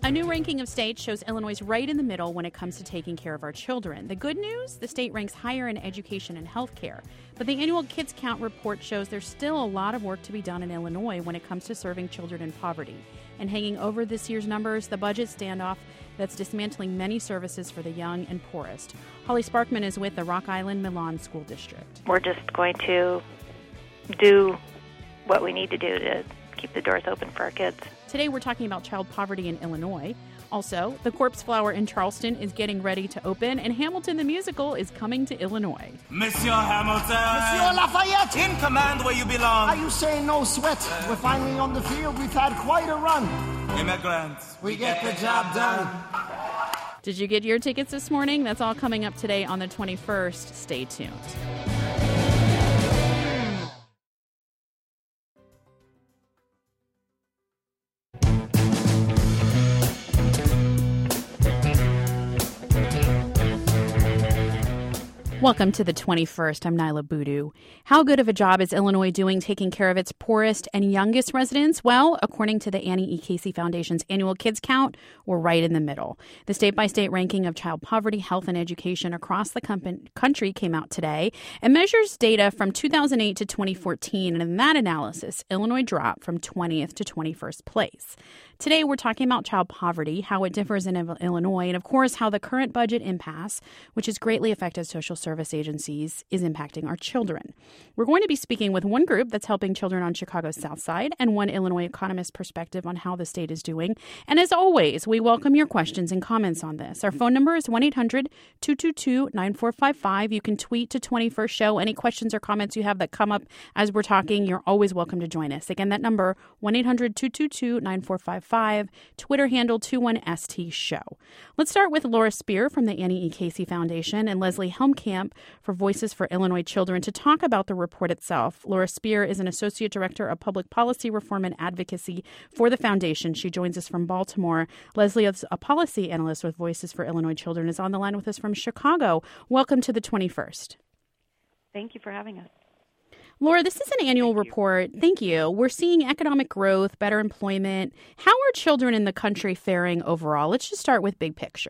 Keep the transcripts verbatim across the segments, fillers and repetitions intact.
A new ranking of states shows Illinois right in the middle when it comes to taking care of our children. The good news, the state ranks higher in education and health care. But the annual Kids Count report shows there's still a lot of work to be done in Illinois when it comes to serving children in poverty. And hanging over this year's numbers, the budget standoff that's dismantling many services for the young and poorest. Holly Sparkman is with the Rock Island Milan School District. We're just going to do what we need to do to keep the doors open for our kids. Today we're talking about child poverty in Illinois. Also, the Corpse Flower in Charleston is getting ready to open, and Hamilton the Musical is coming to Illinois. Monsieur Hamilton! Monsieur Lafayette! In command where you belong! Are you saying no sweat? We're finally on the field. We've had quite a run. Immigrants, we get the job done. Did you get your tickets this morning? That's all coming up today on the twenty-first. Stay tuned. Welcome to the twenty-first. I'm Nyla Boodoo. How good of a job is Illinois doing taking care of its poorest and youngest residents? Well, according to the Annie E. Casey Foundation's annual Kids Count, we're right in the middle. The state-by-state ranking of child poverty, health, and education across the com- country came out today and measures data from two thousand eight to twenty fourteen. And in that analysis, Illinois dropped from twentieth to twenty-first place. Today, we're talking about child poverty, how it differs in Illinois, and of course, how the current budget impasse, which has greatly affected social service agencies, is impacting our children. We're going to be speaking with one group that's helping children on Chicago's South Side and one Illinois economist's perspective on how the state is doing. And as always, we welcome your questions and comments on this. Our phone number is one eight hundred two two two nine four five five. You can tweet to twenty-first show. Any questions or comments you have that come up as we're talking, you're always welcome to join us. Again, that number, one eight hundred two two two nine four five five. Twitter handle twenty-one S T show. Let's start with Laura Spear from the Annie E. Casey Foundation and Leslie Helmkamp for Voices for Illinois Children to talk about the report itself. Laura Spear is an Associate Director of Public Policy Reform and Advocacy for the Foundation. She joins us from Baltimore. Leslie is a policy analyst with Voices for Illinois Children, is on the line with us from Chicago. Welcome to the twenty-first. Thank you for having us. Laura, this is an annual Thank report. You. Thank you. We're seeing economic growth, better employment. How are children in the country faring overall? Let's just start with big picture.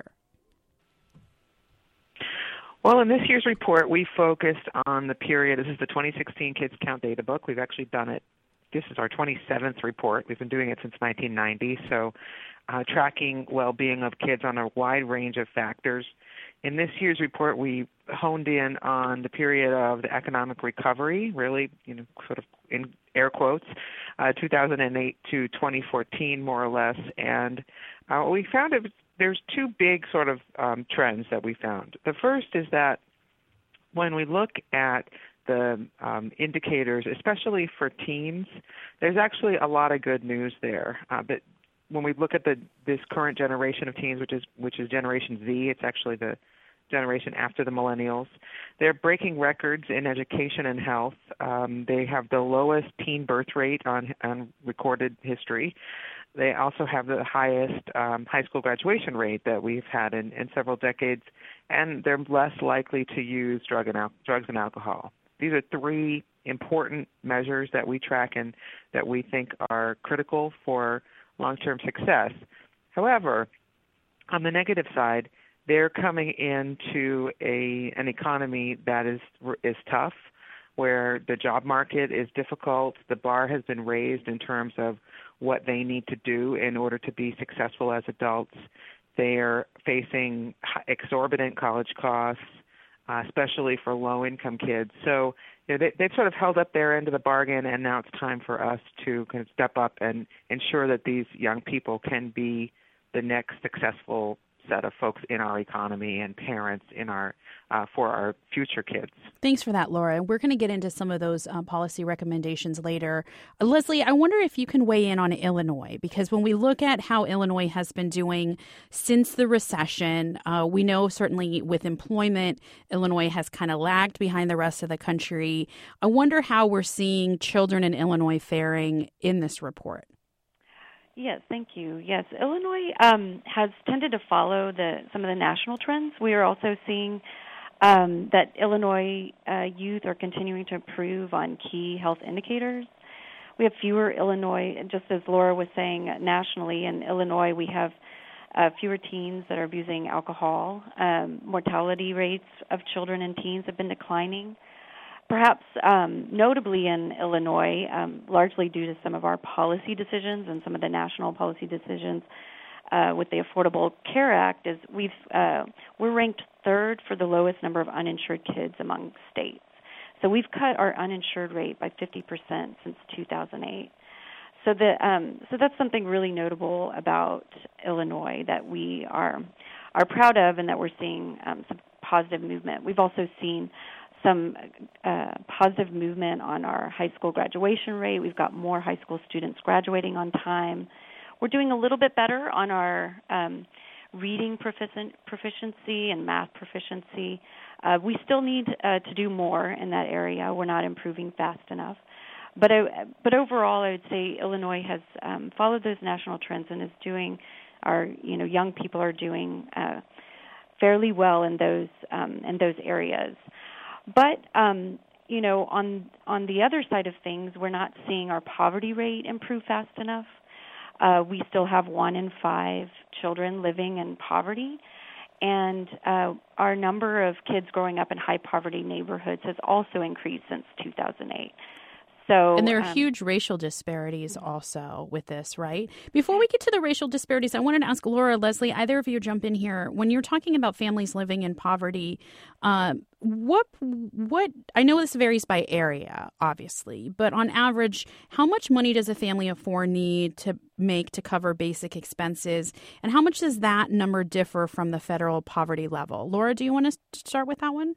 Well, in this year's report, we focused on the period. This is the twenty sixteen Kids Count Data Book. We've actually done it. This is our twenty-seventh report. We've been doing it since nineteen ninety, so uh, tracking well-being of kids on a wide range of factors. In this year's report, we honed in on the period of the economic recovery, really, you know, sort of in air quotes, uh, two thousand eight to twenty fourteen, more or less. And uh, we found it, there's two big sort of um, trends that we found. The first is that when we look at the um, indicators, especially for teens, there's actually a lot of good news there. Uh, but when we look at the this current generation of teens, which is which is Generation Z, it's actually the generation after the millennials, they're breaking records in education and health. Um, they have the lowest teen birth rate on, on recorded history. They also have the highest um, high school graduation rate that we've had in, in several decades, and they're less likely to use drug and al- drugs and alcohol. These are three important measures that we track and that we think are critical for long-term success. However, on the negative side, they're coming into a an economy that is is tough, where the job market is difficult. The bar has been raised in terms of what they need to do in order to be successful as adults. They're facing exorbitant college costs, uh, especially for low-income kids. So you know, they, they've sort of held up their end of the bargain, and now it's time for us to kind of step up and ensure that these young people can be the next successful set of folks in our economy and parents in our uh, for our future kids. Thanks for that, Laura. We're going to get into some of those um, policy recommendations later. Uh, Leslie, I wonder if you can weigh in on Illinois, because when we look at how Illinois has been doing since the recession, uh, we know certainly with employment, Illinois has kind of lagged behind the rest of the country. I wonder how we're seeing children in Illinois faring in this report. Yes, thank you. Yes, Illinois um, has tended to follow the some of the national trends. We are also seeing um, that Illinois uh, youth are continuing to improve on key health indicators. We have fewer Illinois, just as Laura was saying, nationally. In Illinois, we have uh, fewer teens that are abusing alcohol. Um, mortality rates of children and teens have been declining. Perhaps um, notably in Illinois, um, largely due to some of our policy decisions and some of the national policy decisions uh, with the Affordable Care Act, is we've uh, we're ranked third for the lowest number of uninsured kids among states. So we've cut our uninsured rate by fifty percent since two thousand eight. So the um, so that's something really notable about Illinois that we are are proud of, and that we're seeing um, some positive movement. We've also seen some uh, positive movement on our high school graduation rate. We've got more high school students graduating on time. We're doing a little bit better on our um, reading proficient, proficiency and math proficiency. Uh, we still need uh, to do more in that area. We're not improving fast enough. But uh, but overall, I would say Illinois has um, followed those national trends and is doing, our you know young people are doing uh, fairly well in those um, in those areas. But um, you know on on the other side of things, we're not seeing our poverty rate improve fast enough. Uh, we still have one in five children living in poverty, and uh, our number of kids growing up in high poverty neighborhoods has also increased since two thousand eight. So, and there are um, huge racial disparities also with this, right? Before we get to the racial disparities, I wanted to ask Laura, Leslie, either of you jump in here. When you're talking about families living in poverty, uh, what what I know this varies by area, obviously, but on average, how much money does a family of four need to make to cover basic expenses, and how much does that number differ from the federal poverty level? Laura, do you want to start with that one?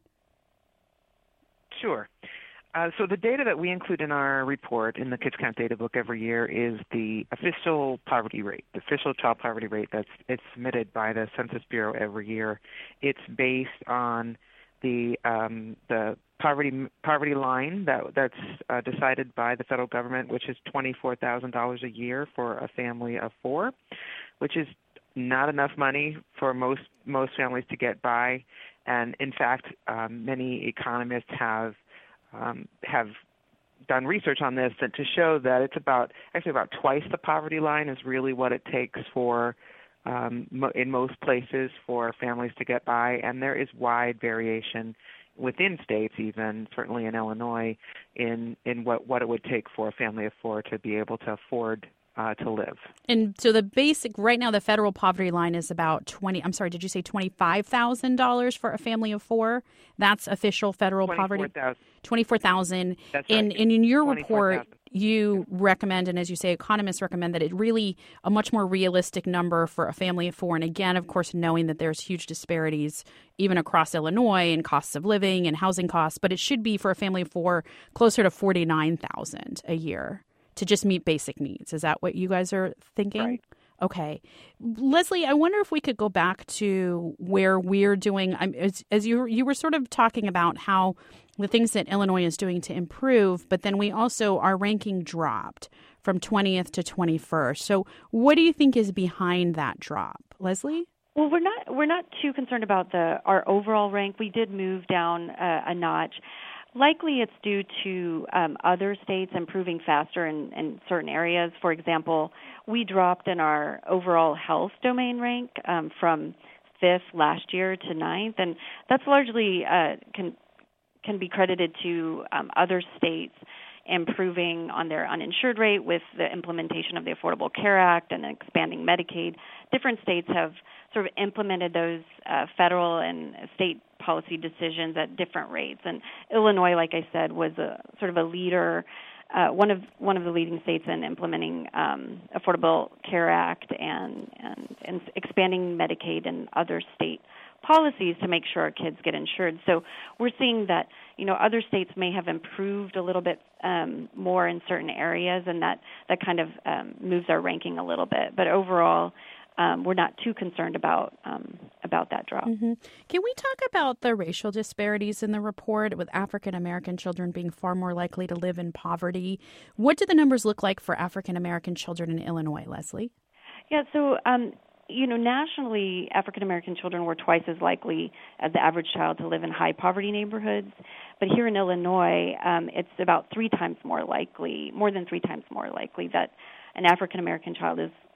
Sure. Uh, so the data that we include in our report in the Kids Count Data Book every year is the official poverty rate, the official child poverty rate that's it's submitted by the Census Bureau every year. It's based on the um, the poverty poverty line that that's uh, decided by the federal government, which is twenty-four thousand dollars a year for a family of four, which is not enough money for most most families to get by. And in fact, um, many economists have Um, have done research on this that to show that it's about actually about twice the poverty line is really what it takes for um, mo- in most places for families to get by, and there is wide variation within states, even certainly in Illinois, in in what, what it would take for a family of four to be able to afford uh, to live. And so the basic right now, the federal poverty line is about twenty. I'm sorry, did you say twenty-five thousand dollars for a family of four? That's official federal poverty. Twenty-four thousand. That's right. And, and in your report, you recommend, and as you say, economists recommend that it really a much more realistic number for a family of four. And again, of course, knowing that there's huge disparities even across Illinois in costs of living and housing costs, but it should be for a family of four closer to forty-nine thousand a year to just meet basic needs. Is that what you guys are thinking? Right. Okay. Leslie, I wonder if we could go back to where we're doing, as, as you, you were sort of talking about how the things that Illinois is doing to improve, but then we also, our ranking dropped from twentieth to twenty-first. So what do you think is behind that drop? Leslie? Well, we're not we're not too concerned about the our overall rank. We did move down uh, a notch. Likely it's due to um, other states improving faster in, in certain areas. For example, we dropped in our overall health domain rank um, from fifth last year to ninth, and that's largely uh, can can be credited to um, other states improving on their uninsured rate with the implementation of the Affordable Care Act and expanding Medicaid. Different states have sort of implemented those uh, federal and state policy decisions at different rates. And Illinois, like I said, was a sort of a leader, uh, one of one of the leading states in implementing um, Affordable Care Act and, and and expanding Medicaid and other state policies to make sure our kids get insured. So we're seeing that, you know, other states may have improved a little bit um, more in certain areas, and that, that kind of um, moves our ranking a little bit. But overall, um, we're not too concerned about um, about that drop. Mm-hmm. Can we talk about the racial disparities in the report, with African American children being far more likely to live in poverty? What do the numbers look like for African American children in Illinois, Leslie? Yeah, so um, you know, nationally, African American children were twice as likely as the average child to live in high poverty neighborhoods. But here in Illinois, um, it's about three times more likely, more than three times more likely that an African American child is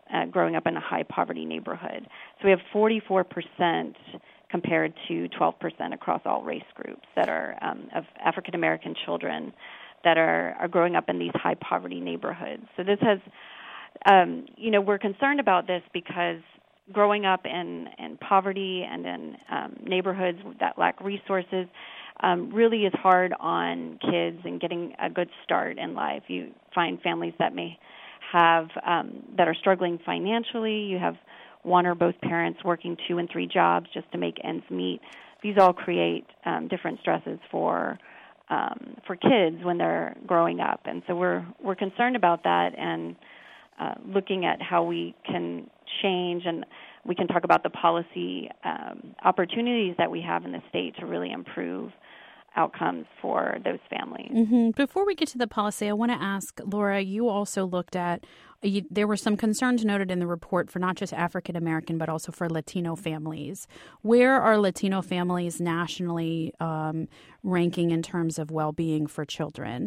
uh, growing up in a high-poverty neighborhood. So we have forty-four percent compared to twelve percent across all race groups that are um, of African-American children that are, are growing up in these high-poverty neighborhoods. So this has, um, you know, we're concerned about this because growing up in, in poverty and in um, neighborhoods that lack resources um, really is hard on kids and getting a good start in life. You find families that may have, um, that are struggling financially. You have one or both parents working two and three jobs just to make ends meet. These all create um, different stresses for um, for kids when they're growing up, and so we're we're concerned about that and uh, looking at how we can change, and we can talk about the policy um, opportunities that we have in the state to really improve outcomes for those families. Mm-hmm. Before we get to the policy, I want to ask, Laura, you also looked at, you, there were some concerns noted in the report for not just African American, but also for Latino families. Where are Latino families nationally um, ranking in terms of well-being for children?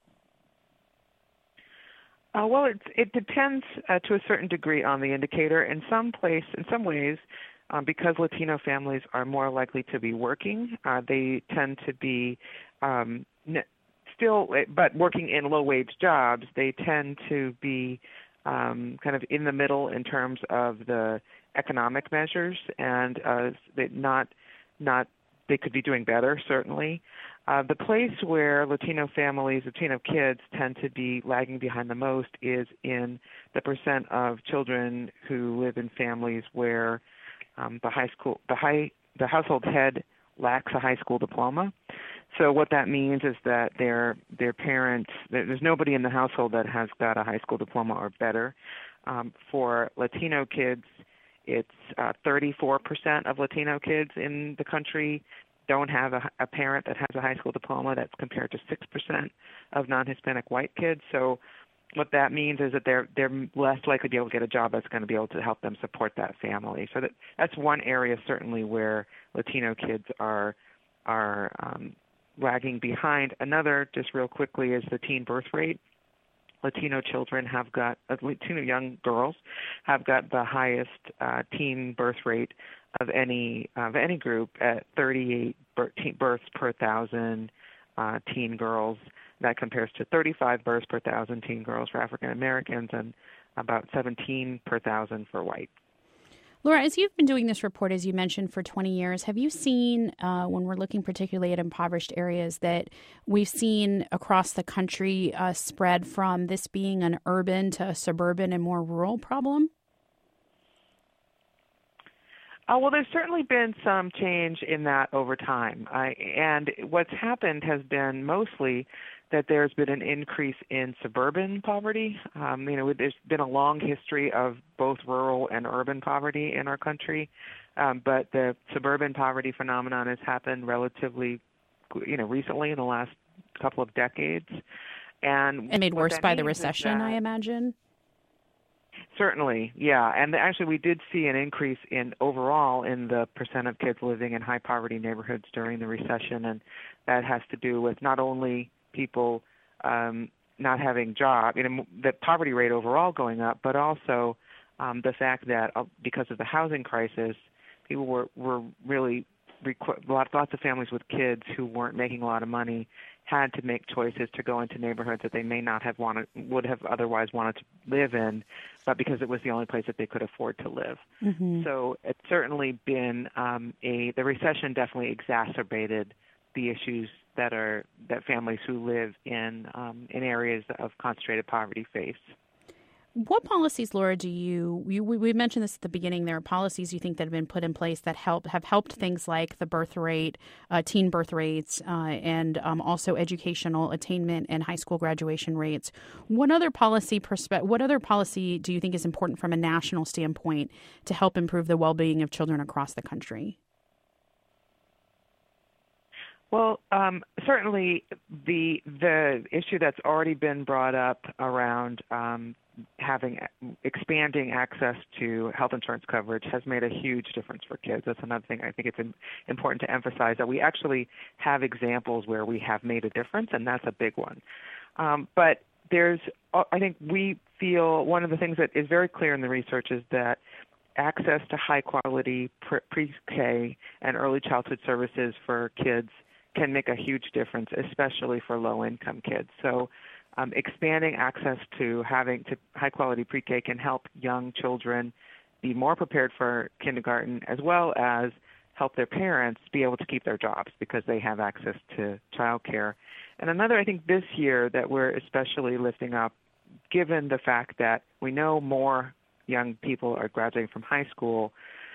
Uh, well, it, it depends uh, to a certain degree on the indicator. In some place, in some ways, um, because Latino families are more likely to be working, uh, they tend to be um, n- still, but working in low-wage jobs. They tend to be um, kind of in the middle in terms of the economic measures, and uh, they not not they could be doing better, certainly. Uh, the place where Latino families, Latino kids tend to be lagging behind the most is in the percent of children who live in families where um, the high school, the high, the household head lacks a high school diploma. So what that means is that their their parents, there's nobody in the household that has got a high school diploma or better. Um, for Latino kids, it's uh, thirty-four percent of Latino kids in the country don't have a, a parent that has a high school diploma. That's compared to six percent of non-Hispanic white kids. So what that means is that they're they're less likely to be able to get a job that's going to be able to help them support that family. So that that's one area certainly where Latino kids are are um, lagging behind. Another, just real quickly, is the teen birth rate. Latino children have got, uh, Latino young girls have got the highest uh, teen birth rate of any of any group at thirty-eight births per thousand uh, teen girls. That compares to thirty-five births per thousand teen girls for African Americans and about seventeen per thousand for white. Laura, as you've been doing this report, as you mentioned, for twenty years, have you seen, uh, when we're looking particularly at impoverished areas, that we've seen across the country uh, spread from this being an urban to a suburban and more rural problem? Uh, well, there's certainly been some change in that over time. I, and what's happened has been mostly that there's been an increase in suburban poverty. Um, you know, there's been a long history of both rural and urban poverty in our country, um, but the suburban poverty phenomenon has happened relatively, you know, recently in the last couple of decades. And, and made worse by the recession, that, I imagine. Certainly, yeah. And actually, we did see an increase in overall in the percent of kids living in high poverty neighborhoods during the recession, and that has to do with not only people um, not having jobs, you know, the poverty rate overall going up, but also um, the fact that uh, because of the housing crisis, people were were really requ- lots lots of families with kids who weren't making a lot of money had to make choices to go into neighborhoods that they may not have wanted, would have otherwise wanted to live in, but because it was the only place that they could afford to live. Mm-hmm. So it's certainly been um, a, the recession definitely exacerbated the issues that are, that families who live in, um, in areas of concentrated poverty face. What policies, Laura, do you, you we, we mentioned this at the beginning, there are policies you think that have been put in place that help have helped things like the birth rate, uh, teen birth rates, uh, and um, also educational attainment and high school graduation rates. What other policy perspe- what other policy do you think is important from a national standpoint to help improve the well-being of children across the country? Well, um, certainly the the issue that's already been brought up around um, having expanding access to health insurance coverage has made a huge difference for kids. That's another thing I think it's important to emphasize, that we actually have examples where we have made a difference, and that's a big one. Um, but there's, I think we feel one of the things that is very clear in the research is that access to high-quality pre-K and early childhood services for kids can make a huge difference, especially for low-income kids. So um, expanding access to having to high-quality pre-K can help young children be more prepared for kindergarten, as well as help their parents be able to keep their jobs because they have access to childcare. And another, I think, this year that we're especially lifting up, given the fact that we know more young people are graduating from high school,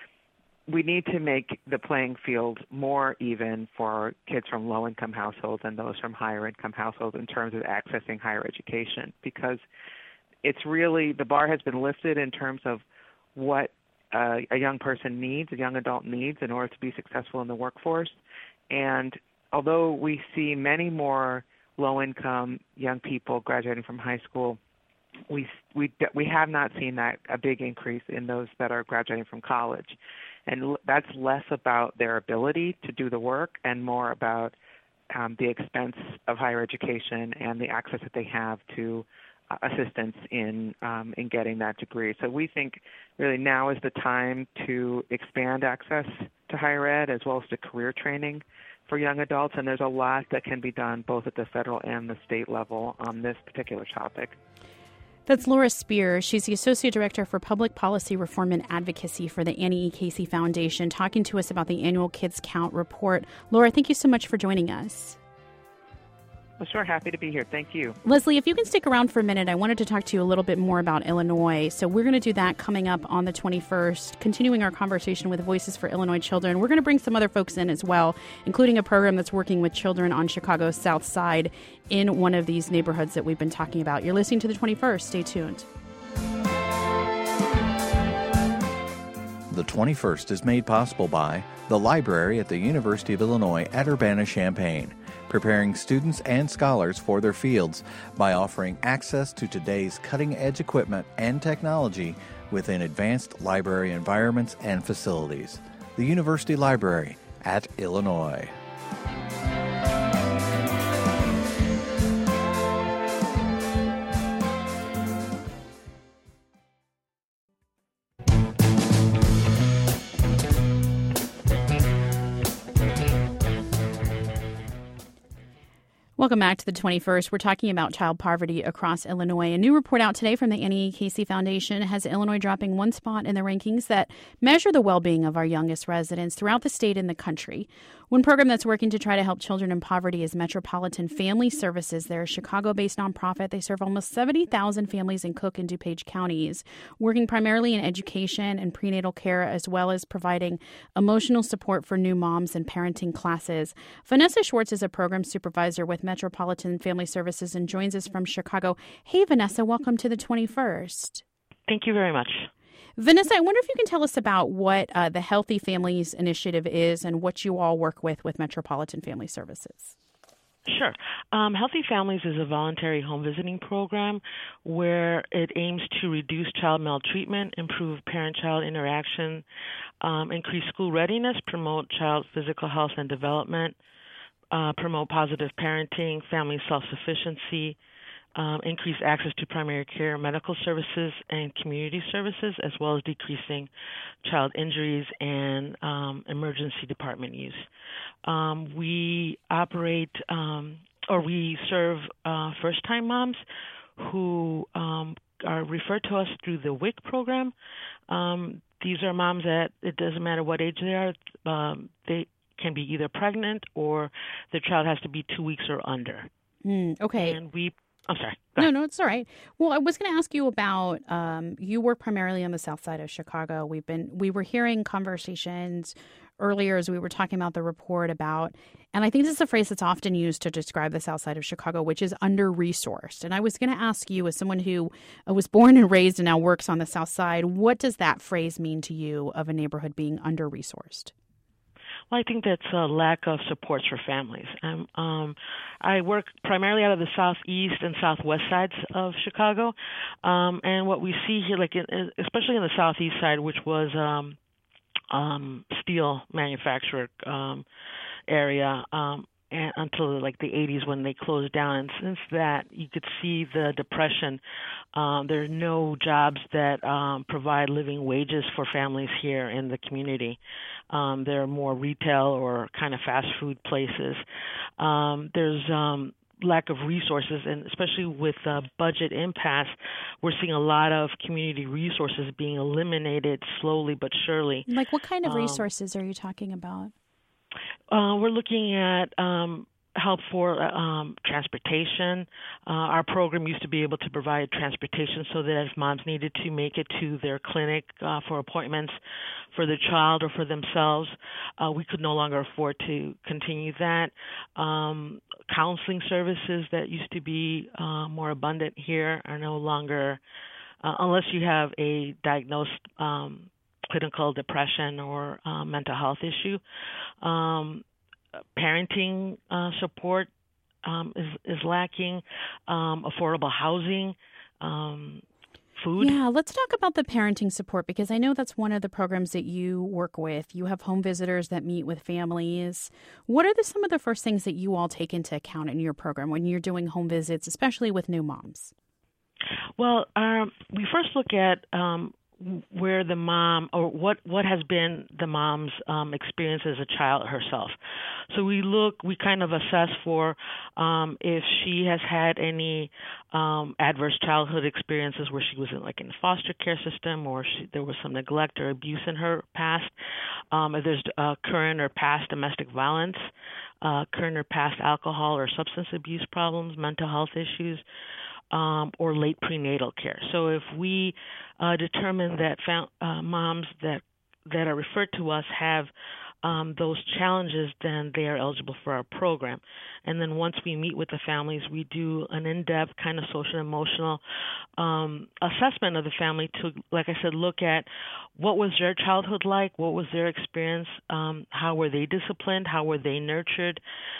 we need to make the playing field more even for kids from low-income households and those from higher-income households in terms of accessing higher education, because it's really, the bar has been lifted in terms of what uh, a young person needs, a young adult needs in order to be successful in the workforce. And although we see many more low-income young people graduating from high school, we we we have not seen that a big increase in those that are graduating from college, and that's less about their ability to do the work and more about um, the expense of higher education and the access that they have to uh, assistance in um, in getting that degree. So we think really now is the time to expand access to higher ed as well as to career training for young adults, and there's a lot that can be done both at the federal and the state level on this particular topic. That's Laura Spear. She's the Associate Director for Public Policy Reform and Advocacy for the Annie E. Casey Foundation, talking to us about the annual Kids Count report. Laura, thank you so much for joining us. Well, sure. Happy to be here. Thank you. Leslie, if you can stick around for a minute, I wanted to talk to you a little bit more about Illinois. So we're going to do that coming up on the twenty-first, continuing our conversation with Voices for Illinois Children. We're going to bring some other folks in as well, including a program that's working with children on Chicago's South Side in one of these neighborhoods that we've been talking about. You're listening to the twenty-first. Stay tuned. The twenty-first is made possible by the Library at the University of Illinois at Urbana-Champaign, preparing students and scholars for their fields by offering access to today's cutting-edge equipment and technology within advanced library environments and facilities. The University Library at Illinois. Welcome back to the twenty-first. We're talking about child poverty across Illinois. A new report out today from the Annie E. Casey Foundation has Illinois dropping one spot in the rankings that measure the well-being of our youngest residents throughout the state and the country. One program that's working to try to help children in poverty is Metropolitan Family Services. They're a Chicago-based nonprofit. They serve almost seventy thousand families in Cook and DuPage counties, working primarily in education and prenatal care, as well as providing emotional support for new moms and parenting classes. Vanessa Schwartz is a program supervisor with Metropolitan Family Services and joins us from Chicago. Hey, Vanessa, welcome to the twenty-first. Thank you very much. Vanessa, I wonder if you can tell us about what uh, the Healthy Families Initiative is and what you all work with with Metropolitan Family Services. Sure. Um, Healthy Families is a voluntary home visiting program where it aims to reduce child maltreatment, improve parent-child interaction, um, increase school readiness, promote child physical health and development, uh, promote positive parenting, family self-sufficiency, Um, increase access to primary care, medical services, and community services, as well as decreasing child injuries and um, emergency department use. Um, we operate um, or we serve uh, first-time moms who um, are referred to us through the W I C program. Um, these are moms that it doesn't matter what age they are. Um, they can be either pregnant or their child has to be two weeks or under. Mm, okay. And we I'm sorry. No, no, it's all right. Well, I was going to ask you about, um, you work primarily on the south side of Chicago. We've been, we were hearing conversations earlier as we were talking about the report about, and I think this is a phrase that's often used to describe the south side of Chicago, which is under-resourced. And I was going to ask you, as someone who was born and raised and now works on the south side, what does that phrase mean to you of a neighborhood being under-resourced? Well, I think that's a lack of supports for families. Um, um, I work primarily out of the southeast and southwest sides of Chicago, um, and what we see here, like in, especially in the southeast side, which was um, um, steel manufacturer um, area, um, and, until like the eighties when they closed down. And since that, you could see the depression. Um, there are no jobs that um, provide living wages for families here in the community. Um, there are more retail or kind of fast food places. Um, there's um, lack of resources, and especially with uh, budget impasse, we're seeing a lot of community resources being eliminated slowly but surely. Like what kind of Um, resources are you talking about? Uh, we're looking at um, help for um, transportation. Uh, our program used to be able to provide transportation so that if moms needed to make it to their clinic uh, for appointments for their child or for themselves, uh, we could no longer afford to continue that. Um, counseling services that used to be uh, more abundant here are no longer, uh, unless you have a diagnosed um, clinical depression or uh, mental health issue. Um, parenting uh, support um, is, is lacking, um, affordable housing, um, food. Yeah, let's talk about the parenting support, because I know that's one of the programs that you work with. You have home visitors that meet with families. What are the, some of the first things that you all take into account in your program when you're doing home visits, especially with new moms? Well, um, we first look at um, where the mom, or what, what has been the mom's um, experience as a child herself. So we look, we kind of assess for um, if she has had any um, adverse childhood experiences where she was in, like in the foster care system, or she, there was some neglect or abuse in her past. Um, if there's uh, current or past domestic violence, uh, current or past alcohol or substance abuse problems, mental health issues, Um, or late prenatal care. So if we uh, determine that found, uh, moms that that are referred to us have um, those challenges, then they are eligible for our program. And then once we meet with the families, we do an in-depth kind of social and emotional um, assessment of the family to, like I said, look at what was their childhood like, what was their experience, um, how were they disciplined, how were they nurtured,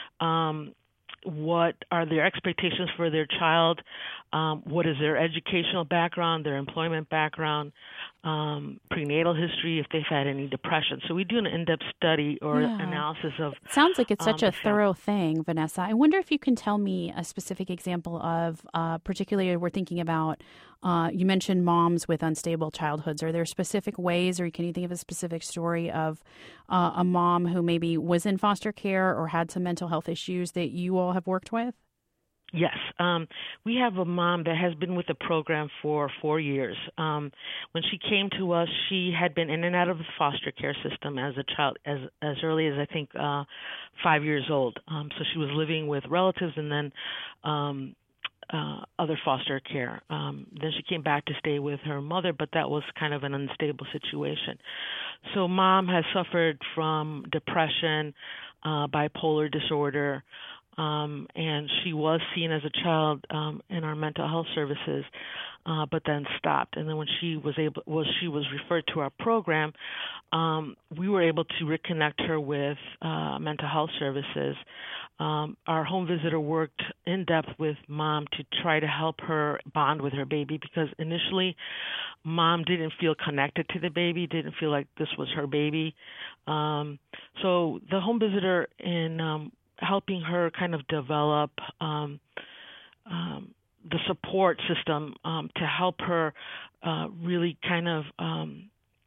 um, what are their expectations for their child, um, what is their educational background, their employment background, um, prenatal history, if they've had any depression. So we do an in-depth study or Yeah. analysis of Sounds like it's such um, a thorough thing, Vanessa. I wonder if you can tell me a specific example of, uh, particularly we're thinking about, uh, you mentioned moms with unstable childhoods. Are there specific ways, or can you think of a specific story of uh, a mom who maybe was in foster care or had some mental health issues that you all have worked with? Yes. Um, we have a mom that has been with the program for four years. Um, when she came to us, she had been in and out of the foster care system as a child, as as early as, I think, uh, five years old. Um, so she was living with relatives and then um, uh, other foster care. Um, then she came back to stay with her mother, but that was kind of an unstable situation. So mom has suffered from depression, uh, bipolar disorder, Um, and she was seen as a child um, in our mental health services, uh, but then stopped. And then when she was able, was she was referred to our program, um, we were able to reconnect her with uh, mental health services. Um, our home visitor worked in depth with mom to try to help her bond with her baby, because initially, mom didn't feel connected to the baby, didn't feel like this was her baby. Um, so the home visitor in um, helping her kind of develop um, um, the support system um, to help her uh, really kind of um,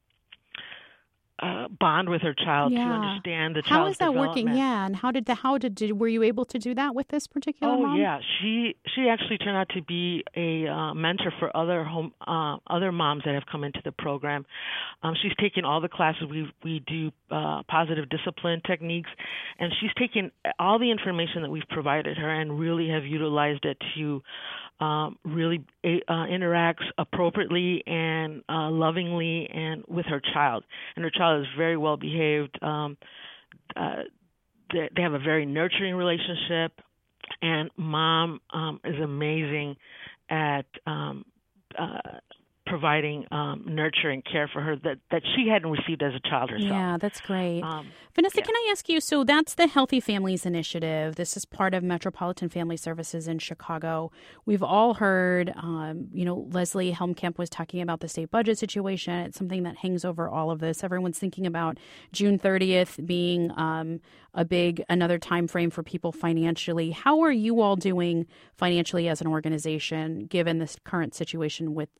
uh, bond with her child, Yeah. to understand the child's How is that working? development. Yeah, and how did the how did, did were you able to do that with this particular Oh mom? yeah, she she actually turned out to be a uh, mentor for other home uh, other moms that have come into the program. Um, she's taken all the classes. We we do uh, positive discipline techniques, and she's taken all the information that we've provided her and really have utilized it to um, really uh, interact appropriately and uh, lovingly and with her child. And her child is very well behaved. Um, uh, they, they have a very nurturing relationship. And mom um, is amazing at um, uh, providing um, nurture and care for her that, that she hadn't received as a child herself. Yeah, that's great. Um, Vanessa, yeah. can I ask you, so that's the Healthy Families Initiative. This is part of Metropolitan Family Services in Chicago. We've all heard, um, you know, Leslie Helmkamp was talking about the state budget situation. It's something that hangs over all of this. Everyone's thinking about June thirtieth being um, a big, another time frame for people financially. How are you all doing financially as an organization, given this current situation with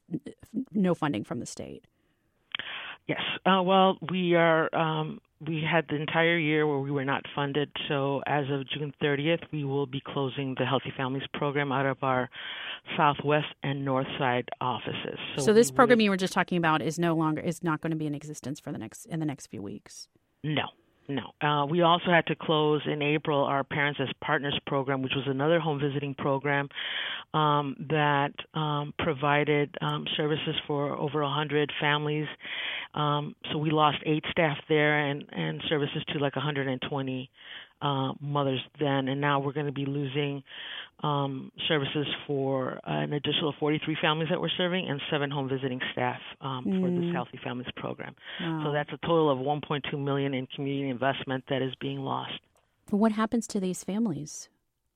no funding from the state? Yes. Uh, well, we are. Um, we had the entire year where we were not funded. So as of June thirtieth, we will be closing the Healthy Families program out of our Southwest and North Side offices. So, so this we program will, you were just talking about is no longer is not going to be in existence for the next in the next few weeks. No. No. Uh, we also had to close in April our Parents as Partners program, which was another home visiting program um, that um, provided um, services for over one hundred families. Um, so we lost eight staff there and, and services to like one hundred twenty uh, mothers then. And now we're going to be losing um, services for an additional forty-three families that we're serving and seven home visiting staff um, mm. for this Healthy Families program. Wow. So that's a total of one point two million dollars in community investment that is being lost. What happens to these families?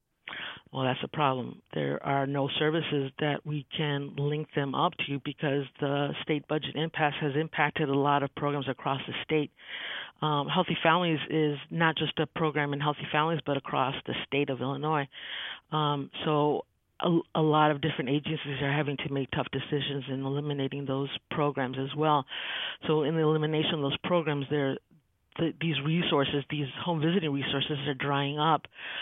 Well, that's a problem. There are no services that we can link them up to because the state budget impasse has impacted a lot of programs across the state. Um, Healthy Families is not just a program in Healthy Families, but across the state of Illinois. Um, so a, a lot of different agencies are having to make tough decisions in eliminating those programs as well. So in the elimination of those programs, there The, these resources, these home visiting resources are drying up.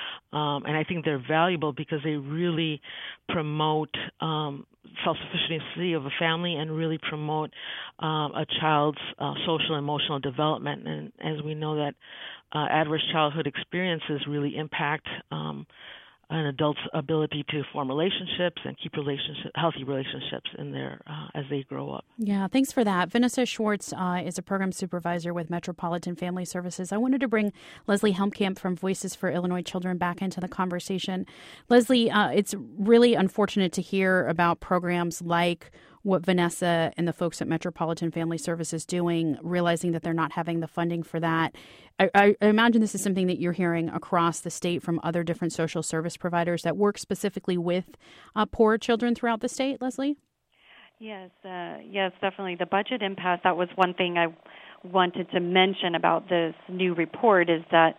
Um, and I think they're valuable because they really promote um, self-sufficiency of a family and really promote um, a child's uh, social and emotional development. And as we know that uh, adverse childhood experiences really impact um, an adult's ability to form relationships and keep relationship, healthy relationships in their uh, as they grow up. Yeah, thanks for that. Vanessa Schwartz uh, is a program supervisor with Metropolitan Family Services. I wanted to bring Leslie Helmkamp from Voices for Illinois Children back into the conversation. Leslie, uh, it's really unfortunate to hear about programs like what Vanessa and the folks at Metropolitan Family Services doing, realizing that they're not having the funding for that. I, I, I imagine this is something that you're hearing across the state from other different social service providers that work specifically with uh, poor children throughout the state, Leslie? Yes, uh, yes, definitely. The budget impasse, that was one thing I wanted to mention about this new report is that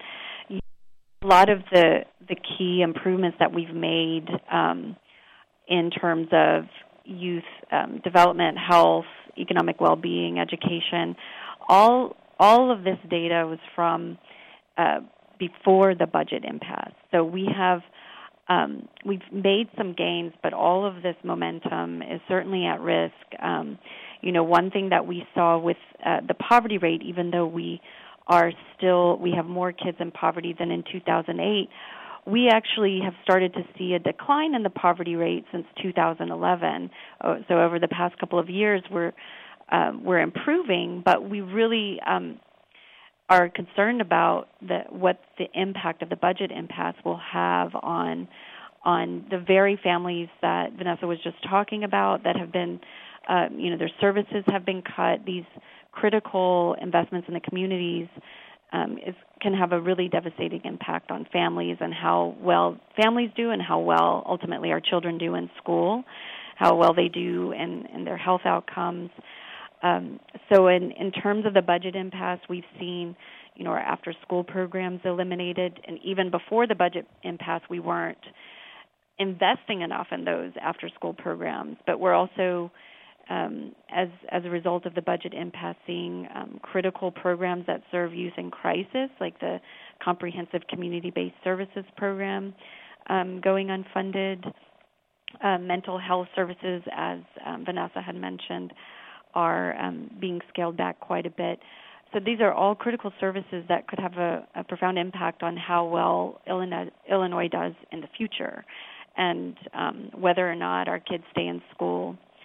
a lot of the, the key improvements that we've made um, in terms of youth um, development, health, economic well-being, education, all all of this data was from uh, before the budget impasse. So we have um, we've made some gains, but all of this momentum is certainly at risk. Um, you know, one thing that we saw with uh, the poverty rate, even though we are still we have more kids in poverty than in two thousand eight. We actually have started to see a decline in the poverty rate since two thousand eleven. So over the past couple of years, we're um, we're improving, but we really um, are concerned about the, what the impact of the budget impasse will have on on the very families that Vanessa was just talking about that have been, uh, you know, their services have been cut. These critical investments in the communities Um, is, can have a really devastating impact on families and how well families do and how well ultimately our children do in school, how well they do in, in their health outcomes. Um, so in, in terms of the budget impasse, we've seen, you know, our after-school programs eliminated, and even before the budget impasse, we weren't investing enough in those after-school programs, but we're also Um, as as a result of the budget impasse, seeing um, critical programs that serve youth in crisis, like the Comprehensive Community-Based Services Program, um, going unfunded. Uh, mental health services, as um, Vanessa had mentioned, are um, being scaled back quite a bit. So these are all critical services that could have a, a profound impact on how well Illinois, Illinois does in the future, and um, whether or not our kids stay in school.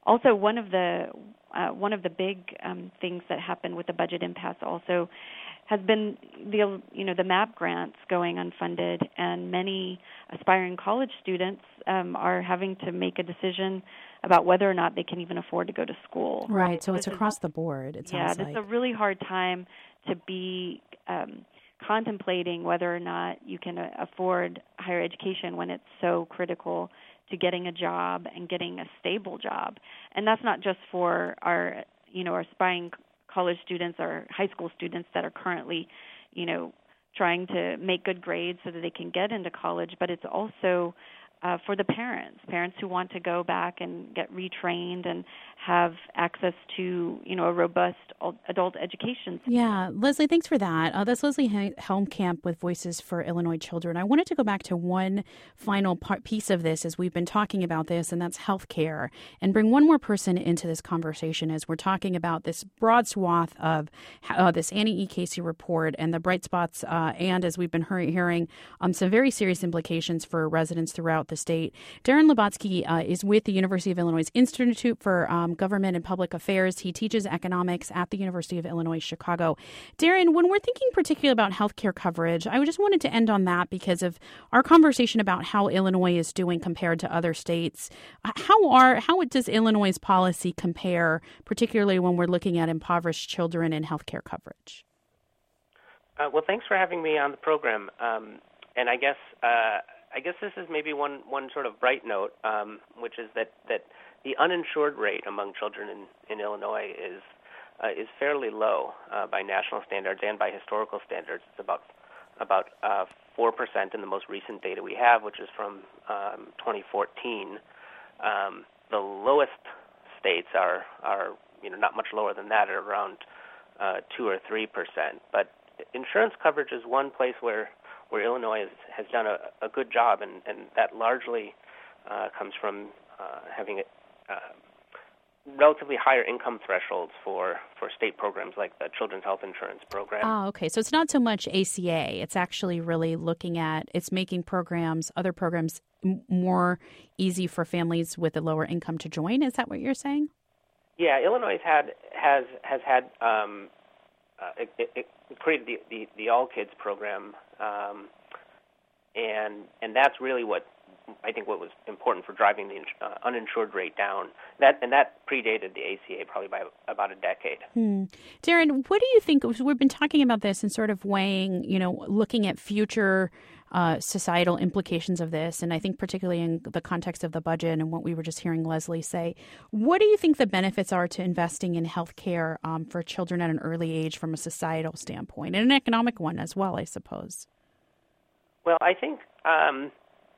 also, one of the uh, one of the big um, things that happened with the budget impasse also has been the you know the MAP grants going unfunded, and many aspiring college students um, are having to make a decision about whether or not they can even afford to go to school. Right. So this it's is, across the board. It yeah, sounds this like. is a really hard time to be um, contemplating whether or not you can uh, afford higher education when it's so critical to getting a job and getting a stable job. And that's not just for our, you know, our aspiring college students or high school students that are currently, you know, trying to make good grades so that they can get into college, but it's also uh, for the parents, parents who want to go back and get retrained and have access to, you know, a robust adult education system. Yeah, Leslie, thanks for that. Uh, that's Leslie Helmkamp with Voices for Illinois Children. I wanted to go back to one final part, piece of this as we've been talking about this, and that's healthcare, and bring one more person into this conversation as we're talking about this broad swath of uh, this Annie E. Casey report and the bright spots, uh, and as we've been hearing, um, some very serious implications for residents throughout the state. Darren Lubotsky uh, is with the University of Illinois Institute for um, Government and Public Affairs. He teaches economics at the University of Illinois Chicago. Darren, when we're thinking particularly about healthcare coverage, I just wanted to end on that because of our conversation about how Illinois is doing compared to other states. How are how does Illinois' policy compare, particularly when we're looking at impoverished children and healthcare coverage? Uh, well, thanks for having me on the program. Um, and I guess uh, I guess this is maybe one, one sort of bright note, um, which is that, that the uninsured rate among children in, in Illinois is uh, is fairly low uh, by national standards and by historical standards. It's about about uh, four percent in the most recent data we have, which is from um, twenty fourteen. Um, the lowest states are are you know not much lower than that, at around uh, two or three percent. But insurance coverage is one place where where Illinois has, has done a, a good job, and, and that largely uh, comes from uh, having a, uh, relatively higher income thresholds for, for state programs like the Children's Health Insurance Program. Oh, okay. So it's not so much A C A. It's actually really looking at, it's making programs, other programs, m- more easy for families with a lower income to join. Is that what you're saying? Yeah, Illinois had, has has had um, uh, it, it, it created the, the, the All Kids program, um, and and that's really what I think what was important for driving the uh, uninsured rate down. That and that predated the A C A probably by about a decade. Hmm. Darren, what do you think? We've been talking about this and sort of weighing, you know, looking at future uh, societal implications of this, and I think particularly in the context of the budget and what we were just hearing Leslie say. What do you think the benefits are to investing in health care um, for children at an early age from a societal standpoint, and an economic one as well, I suppose? Well, I think. Um,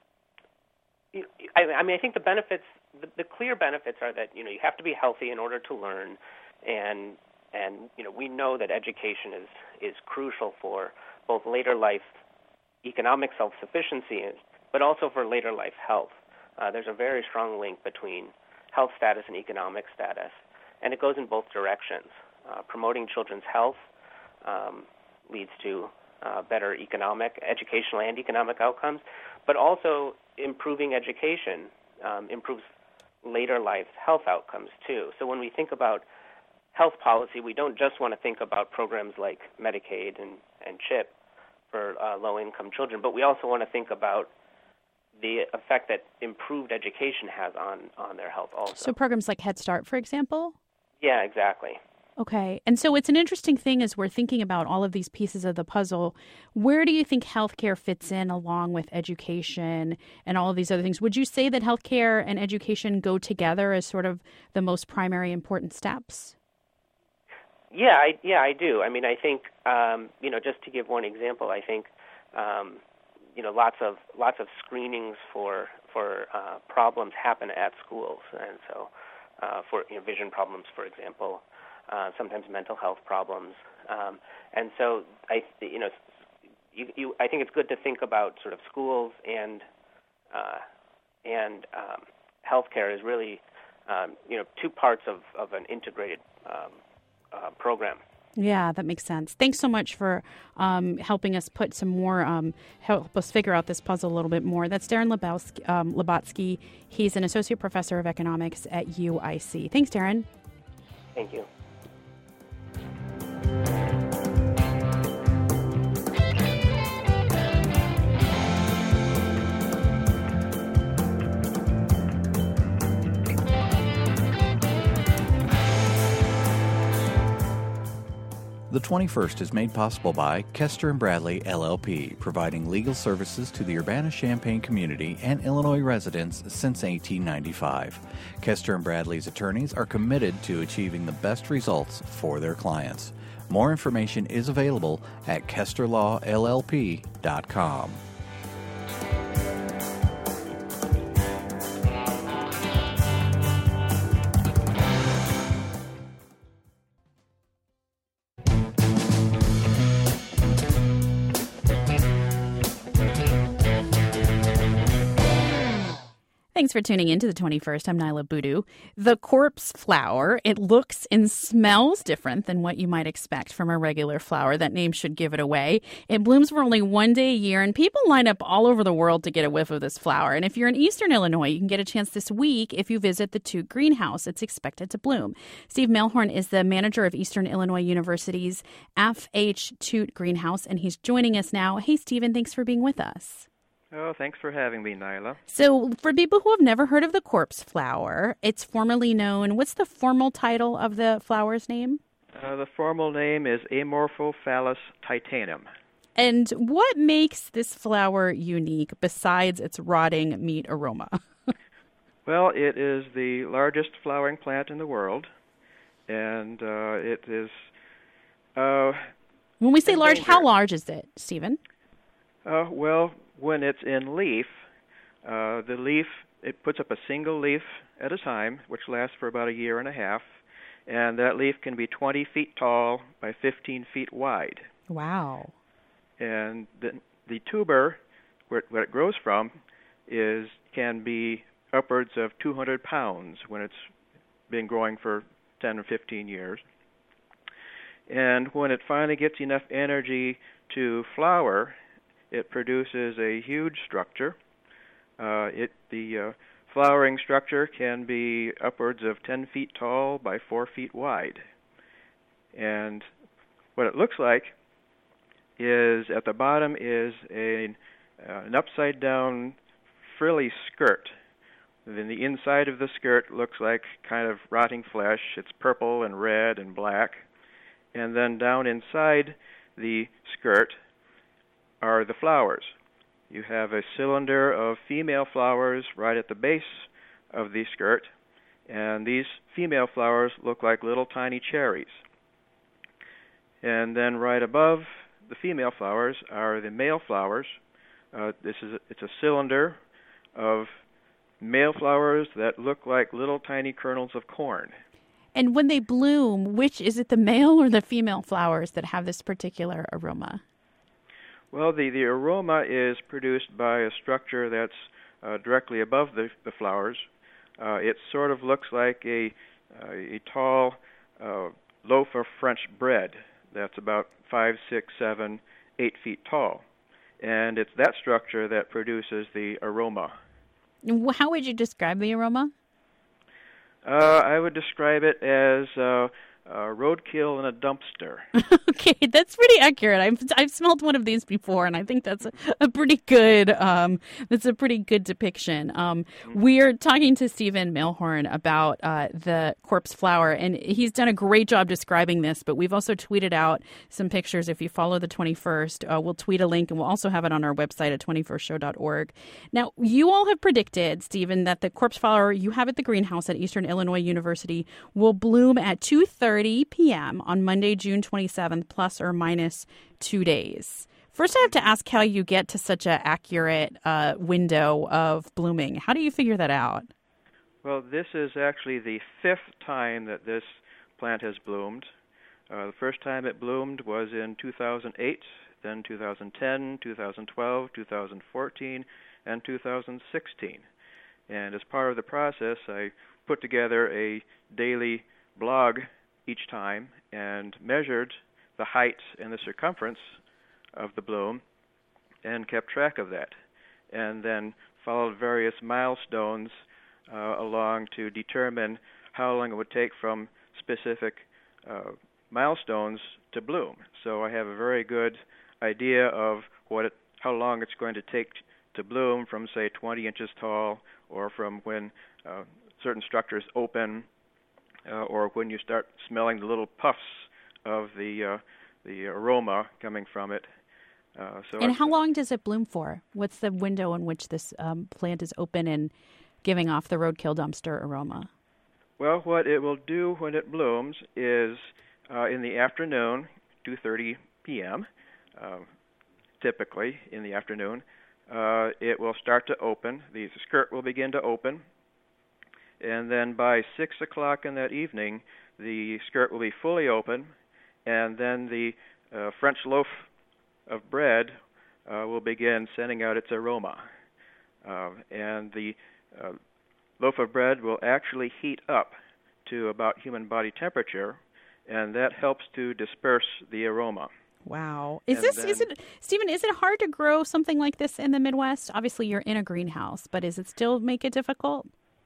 I, I mean, I think the benefits, the, the clear benefits are that, you know, you have to be healthy in order to learn, and and you know, we know that education is is crucial for both later life economic self-sufficiency, but also for later life health. Uh, there's a very strong link between health status and economic status, and it goes in both directions. Uh, promoting children's health um, leads to uh, better economic, educational, and economic outcomes, but also improving education um, improves later life health outcomes too. So when we think about health policy, we don't just want to think about programs like Medicaid and, and CHIP for uh, low-income children, but we also want to think about the effect that improved education has on, on their health also. So programs like Head Start, for example? Yeah, exactly. Okay. And so it's an interesting thing as we're thinking about all of these pieces of the puzzle. Where do you think healthcare fits in along with education and all of these other things? Would you say that healthcare and education go together as sort of the most primary important steps? Yeah, I, yeah, I do. I mean, I think, um, you know, just to give one example, I think, um, you know, lots of lots of screenings for for uh, problems happen at schools, and so uh, for you know, vision problems, for example. Uh, sometimes mental health problems, um, and so I, you know, you, you, I think it's good to think about sort of schools and uh, and um, healthcare is really, um, you know, two parts of, of an integrated um, uh, program. Yeah, that makes sense. Thanks so much for um, helping us put some more, um, help us figure out this puzzle a little bit more. That's Darren Lebowski, um, Labatsky. He's an associate professor of economics at U I C. Thanks, Darren. Thank you. The twenty-first is made possible by Kester and Bradley, L L P, providing legal services to the Urbana-Champaign community and Illinois residents since eighteen ninety-five. Kester and Bradley's attorneys are committed to achieving the best results for their clients. More information is available at kester law l l p dot com. Thanks for tuning in to the twenty-first. I'm Nyla Boodoo. The corpse flower, it looks and smells different than what you might expect from a regular flower. That name should give it away. It blooms for only one day a year, and people line up all over the world to get a whiff of this flower. And if you're in Eastern Illinois, you can get a chance this week if you visit the Toot Greenhouse. It's expected to bloom. Steve Melhorn is the manager of Eastern Illinois University's F H Toot Greenhouse, and he's joining us now. Hey, Stephen, thanks for being with us. Oh, thanks for having me, Nyla. So for people who have never heard of the corpse flower, it's formerly known, what's the formal title of the flower's name? Uh, the formal name is Amorphophallus titanum. And what makes this flower unique besides its rotting meat aroma? Well, it is the largest flowering plant in the world, and uh, it is... Uh, when we say large, endangered. How large is it, Stephen? Uh, well... When it's in leaf, uh, the leaf, it puts up a single leaf at a time, which lasts for about a year and a half, and that leaf can be twenty feet tall by fifteen feet wide. Wow. And the, the tuber, where, where it grows from, is can be upwards of two hundred pounds when it's been growing for ten or fifteen years. And when it finally gets enough energy to flower, it produces a huge structure. Uh, it the uh, flowering structure can be upwards of ten feet tall by four feet wide. And what it looks like is at the bottom is a, uh, an upside-down frilly skirt. Then the inside of the skirt looks like kind of rotting flesh. It's purple and red and black. And then down inside the skirt are the flowers. You have a cylinder of female flowers right at the base of the skirt, and these female flowers look like little tiny cherries. And then right above the female flowers are the male flowers. Uh, this is a, it's a cylinder of male flowers that look like little tiny kernels of corn. And when they bloom, which is it, the male or the female flowers that have this particular aroma? Well, the, the aroma is produced by a structure that's uh, directly above the, the flowers. Uh, it sort of looks like a, uh, a tall uh, loaf of French bread that's about five, six, seven, eight feet tall. And it's that structure that produces the aroma. How would you describe the aroma? Uh, I would describe it as uh, Uh, roadkill in a dumpster. Okay, that's pretty accurate. I've I've smelled one of these before, and I think that's a, a pretty good um, that's a pretty good depiction. Um, mm-hmm. We're talking to Stephen Melhorn about uh, the corpse flower, and he's done a great job describing this. But we've also tweeted out some pictures. If you follow the twenty-first, uh, we'll tweet a link, and we'll also have it on our website at twenty first show dot org. Now, you all have predicted, Stephen, that the corpse flower you have at the greenhouse at Eastern Illinois University will bloom at two thirty p.m. on Monday, June twenty-seventh, plus or minus two days. First, I have to ask how you get to such an accurate uh, window of blooming. How do you figure that out? Well, this is actually the fifth time that this plant has bloomed. Uh, the first time it bloomed was in two thousand eight, then two thousand ten, two thousand twelve, two thousand fourteen, and two thousand sixteen. And as part of the process, I put together a daily blog each time and measured the height and the circumference of the bloom and kept track of that, and then followed various milestones uh, along to determine how long it would take from specific uh, milestones to bloom. So I have a very good idea of what it, how long it's going to take to bloom from, say, twenty inches tall, or from when uh, certain structures open, uh, or when you start smelling the little puffs of the uh, the aroma coming from it. Uh, so and how long does it bloom for? What's the window in which this um, plant is open and giving off the roadkill dumpster aroma? Well, what it will do when it blooms is uh, in the afternoon, two thirty p.m., uh, typically in the afternoon, uh, it will start to open. The skirt will begin to open, and then by six o'clock in that evening, the skirt will be fully open, and then the uh, French loaf of bread uh, will begin sending out its aroma. Uh, and the uh, loaf of bread will actually heat up to about human body temperature, and that helps to disperse the aroma. Wow. Is and this, then, is it, Stephen, is it hard to grow something like this in the Midwest? Obviously, you're in a greenhouse, but does it still make it difficult?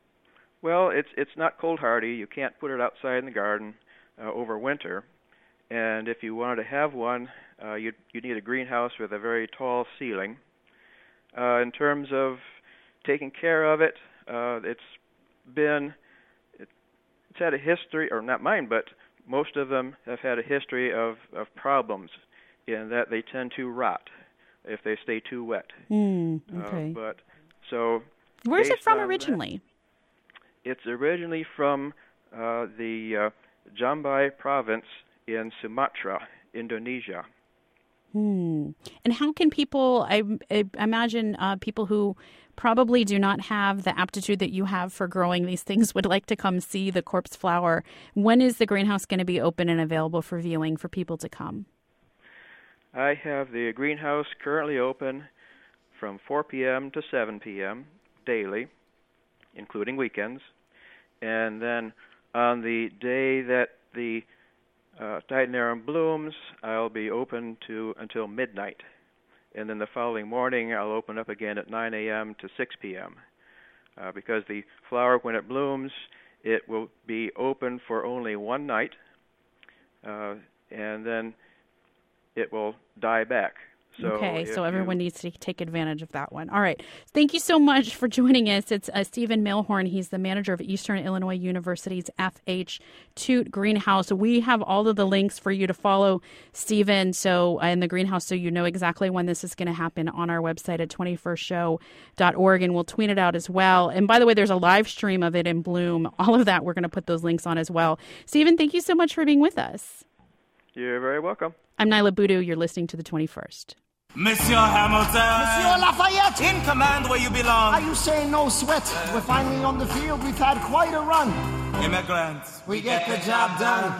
Well, it's it's not cold hardy. You can't put it outside in the garden uh, over winter. And if you wanted to have one, uh, you you need a greenhouse with a very tall ceiling. Uh, in terms of taking care of it, uh, it's been it, it's had a history, or not mine, but most of them have had a history of, of problems in that they tend to rot if they stay too wet. Mm, okay. Uh, but so where's it from on originally? That, it's originally from uh, the uh, Jambi province in Sumatra, Indonesia. Hmm. And how can people, I, I imagine uh, people who probably do not have the aptitude that you have for growing these things would like to come see the corpse flower. When is the greenhouse going to be open and available for viewing for people to come? I have the greenhouse currently open from four p.m. to seven p.m. daily, including weekends. And then on the day that the uh, Titanarum blooms, I'll be open to until midnight. And then the following morning, I'll open up again at nine a.m. to six p.m. Uh, because the flower, when it blooms, it will be open for only one night, uh, and then it will die back. So okay, so everyone you... needs to take advantage of that one. All right. Thank you so much for joining us. It's uh, Stephen Milhorn. He's the manager of Eastern Illinois University's F H Toot Greenhouse. We have all of the links for you to follow Stephen so uh, in the greenhouse so you know exactly when this is going to happen on our website at twenty-first show dot org, and we'll tweet it out as well. And by the way, there's a live stream of it in bloom. All of that, we're going to put those links on as well. Stephen, thank you so much for being with us. You're very welcome. I'm Nyla Boodoo. You're listening to The twenty-first. Monsieur Hamilton! Monsieur Lafayette! In command where you belong! Are you saying no sweat? We're finally on the field. We've had quite a run. Immigrants, We get the job done.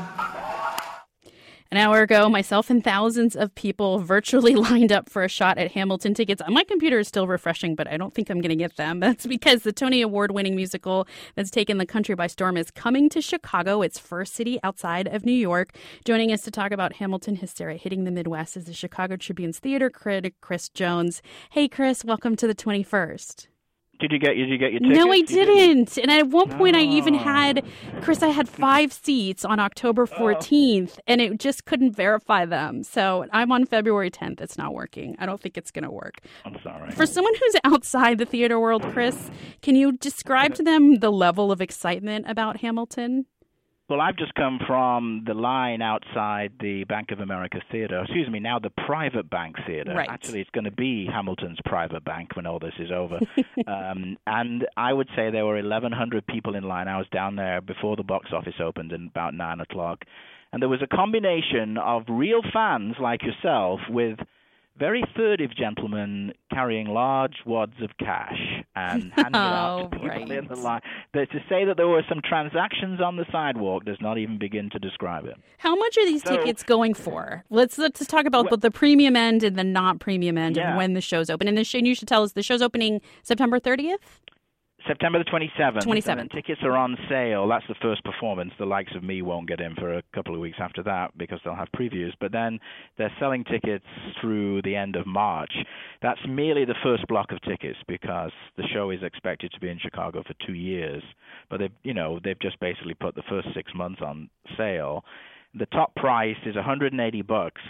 An hour ago, myself and thousands of people virtually lined up for a shot at Hamilton tickets. My computer is still refreshing, but I don't think I'm going to get them. That's because the Tony Award-winning musical that's taken the country by storm is coming to Chicago, its first city outside of New York. Joining us to talk about Hamilton hysteria hitting the Midwest is the Chicago Tribune's theater critic, Chris Jones. Hey, Chris, welcome to the twenty-first. Did you get did you get your tickets? No, I You didn't. And at one point, Oh. I even had, Chris, I had five seats on October fourteenth, and it just couldn't verify them. So I'm on February tenth. It's not working. I don't think it's going to work. I'm sorry. For someone who's outside the theater world, Chris, can you describe to them the level of excitement about Hamilton? Well, I've just come from the line outside the Bank of America Theater. Excuse me, now the Private Bank Theater. Right. Actually, it's going to be Hamilton's Private Bank when all this is over. um, and I would say there were eleven hundred people in line. I was down there before the box office opened at about nine o'clock. And there was a combination of real fans like yourself with very furtive gentlemen carrying large wads of cash and handing it out to Oh, people right. in the line. But to say that there were some transactions on the sidewalk does not even begin to describe it. How much are these So- tickets going for? Let's let's talk about Well- the premium end and the not premium end Yeah. of when the show's open. And the show, you should tell us the show's opening September thirtieth? September the twenty-seventh. twenty-seventh. Tickets are on sale. That's the first performance. The likes of me won't get in for a couple of weeks after that because they'll have previews. But then they're selling tickets through the end of March. That's merely the first block of tickets because the show is expected to be in Chicago for two years. But they've, you know, they've just basically put the first six months on sale. The top price is one hundred eighty bucks.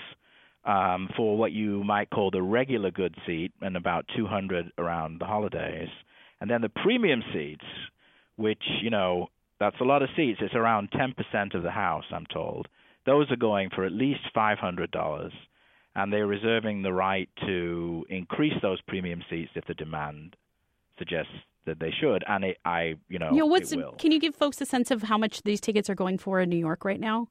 Um, for what you might call the regular good seat, and about two hundred around the holidays. And then the premium seats, which, you know, that's a lot of seats. It's around ten percent of the house, I'm told. Those are going for at least five hundred dollars. And they're reserving the right to increase those premium seats if the demand suggests that they should. And it, I, you know, you know what's, it will. Can you give folks a sense of how much these tickets are going for in New York right now?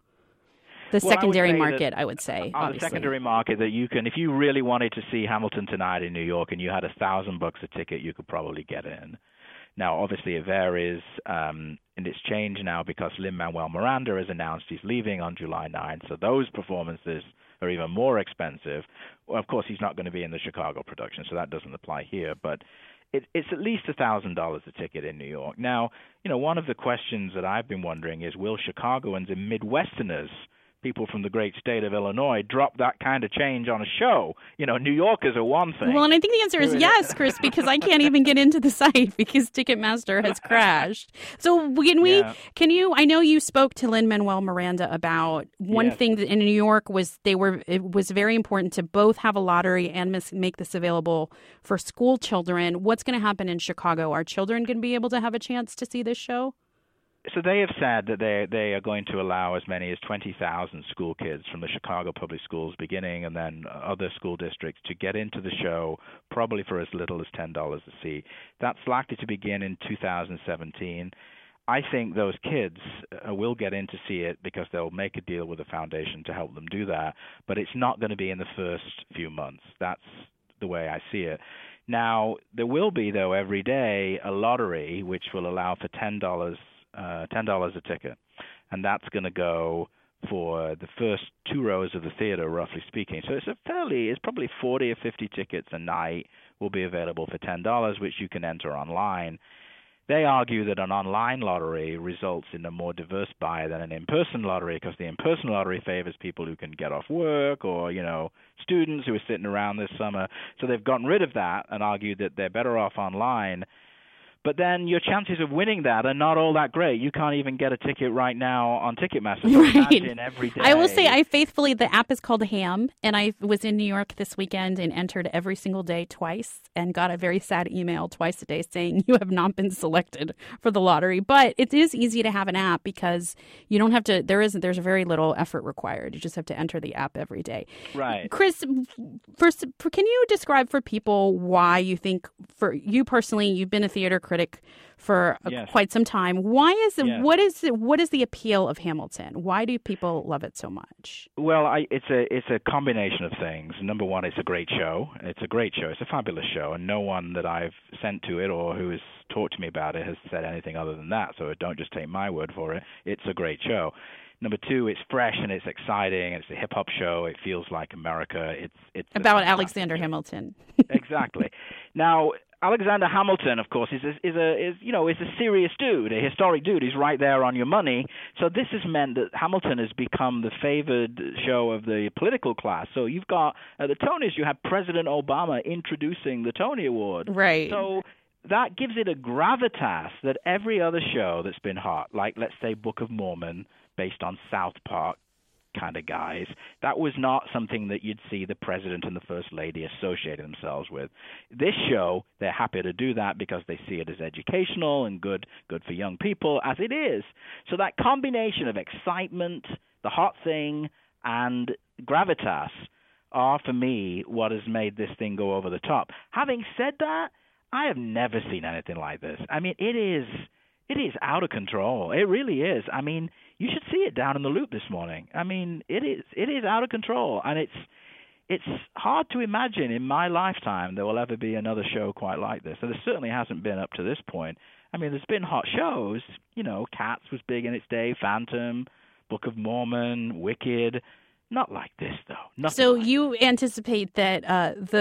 The well, secondary I market, that, I would say. On obviously. the secondary market, that you can, if you really wanted to see Hamilton tonight in New York and you had a thousand bucks a ticket, you could probably get in. Now, obviously, it varies, um, and it's changed now because Lin-Manuel Miranda has announced he's leaving on July ninth, so those performances are even more expensive. Well, of course, he's not going to be in the Chicago production, so that doesn't apply here, but it, it's at least one thousand dollars a ticket in New York. Now, you know, one of the questions that I've been wondering is, will Chicagoans and Midwesterners, people from the great state of Illinois, drop that kind of change on a show? You know, New Yorkers are one thing. Well, and I think the answer is yes, Chris, because I can't even get into the site because Ticketmaster has crashed. So can we, yeah. can you, I know you spoke to Lin-Manuel Miranda about one yes. thing that in New York was they were, it was very important to both have a lottery and make this available for school children. What's going to happen in Chicago? Are children going to be able to have a chance to see this show? So they have said that they they are going to allow as many as twenty thousand school kids from the Chicago Public Schools beginning and then other school districts to get into the show probably for as little as ten dollars a seat. That's likely to begin in two thousand seventeen. I think those kids uh, will get in to see it because they'll make a deal with the foundation to help them do that, but it's not going to be in the first few months. That's the way I see it. Now, there will be, though, every day a lottery which will allow for ten dollars Uh, ten dollars a ticket, and that's going to go for the first two rows of the theater, roughly speaking. So it's a fairly, it's probably forty or fifty tickets a night will be available for ten dollars, which you can enter online. They argue that an online lottery results in a more diverse buyer than an in-person lottery because the in-person lottery favors people who can get off work or, you know, students who are sitting around this summer. So they've gotten rid of that and argued that they're better off online. But then your chances of winning that are not all that great. You can't even get a ticket right now on Ticketmaster. So right. Imagine every day. I will say I faithfully, the app is called Ham, and I was in New York this weekend and entered every single day twice and got a very sad email twice a day saying you have not been selected for the lottery. But it is easy to have an app because you don't have to, there isn't, there's very little effort required. You just have to enter the app every day. Right. Chris, first, can you describe for people why you think, for you personally, you've been a theater critic for yes. quite some time. Why is it, yes. what is it, what is the appeal of Hamilton? Why do people love it so much? Well, I, it's a it's a combination of things. Number one, it's a great show. It's a great show. It's a fabulous show, and no one that I've sent to it or who has talked to me about it has said anything other than that. So don't just take my word for it. It's a great show. Number two, it's fresh and it's exciting. It's a hip hop show. It feels like America. It's it's about Alexander Hamilton. Exactly. Now, Alexander Hamilton, of course, is a, is a is you know is a serious dude, a historic dude. He's right there on your money. So this has meant that Hamilton has become the favored show of the political class. So you've got at the Tonys, you have President Obama introducing the Tony Award. Right. So that gives it a gravitas that every other show that's been hot, like let's say Book of Mormon, based on South Park kind of guys, that was not something that you'd see the president and the first lady associating themselves with. This show, they're happy to do that because they see it as educational and good good for young people, as it is. So that combination of excitement, the hot thing, and gravitas are, for me, what has made this thing go over the top. Having said that, I have never seen anything like this. I mean, it is it is out of control. It really is. I mean, you should see it down in the Loop this morning. I mean, it is it is out of control, and it's it's hard to imagine in my lifetime there will ever be another show quite like this. And there certainly hasn't been up to this point. I mean, there's been hot shows. You know, Cats was big in its day, Phantom, Book of Mormon, Wicked. Not like this, though. Nothing so like you this. anticipate that uh, the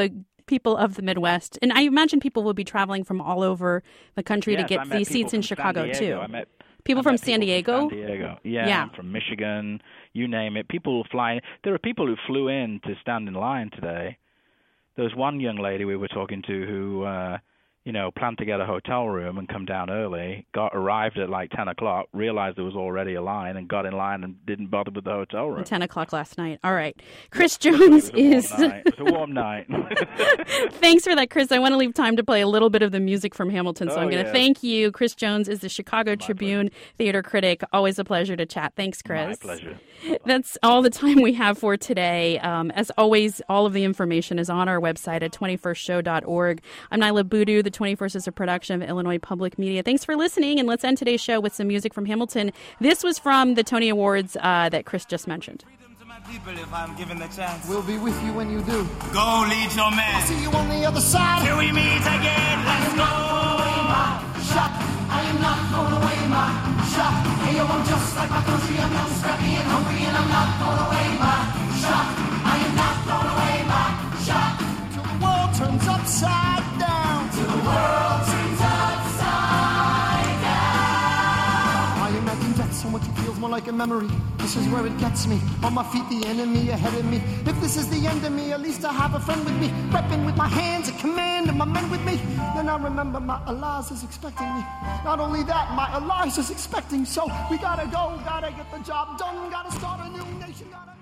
people of the Midwest. And I imagine people will be traveling from all over the country yes, to get these seats in Chicago, too. I met People I from met San people Diego? From San Diego. Yeah, yeah. From Michigan, you name it. People flying. There are people who flew in to stand in line today. There was one young lady we were talking to who, uh, you know, planned to get a hotel room and come down early, got arrived at like ten o'clock, realized there was already a line, and got in line and didn't bother with the hotel room. At ten o'clock last night. All right. Chris Jones is... It was a warm night. Thanks for that, Chris. I want to leave time to play a little bit of the music from Hamilton, so oh, I'm going to yeah. thank you. Chris Jones is the Chicago My Tribune pleasure. Theater critic. Always a pleasure to chat. Thanks, Chris. My pleasure. That's all the time we have for today. Um, as always, all of the information is on our website at twenty-first show dot org. I'm Nyla Boodoo. The twenty-first is a production of Illinois Public Media. Thanks for listening, and let's end today's show with some music from Hamilton. This was from the Tony Awards uh, that Chris just mentioned. People, if I'm given the chance, we'll be with you when you do. Go lead your man. I'll see you on the other side. Till we meet again. Let's go. Shot. I am not thrown away my shot. Hey, yo, I'm just like my country. I'm young, scrappy, and hungry, and I'm not thrown away my shot. I am not thrown away my shot. Till the world turns upside down. Till the world turns upside down. I imagine death so much it feels more like a memory. This is where it gets me. On my feet, the enemy ahead of me. If this is the end of me, at least I have a friend with me. Repping with my hands, a command, and my men with me. Then I remember my Elias is expecting me. Not only that, my Elias is expecting. So we gotta go, gotta get the job done, gotta start a new nation, gotta...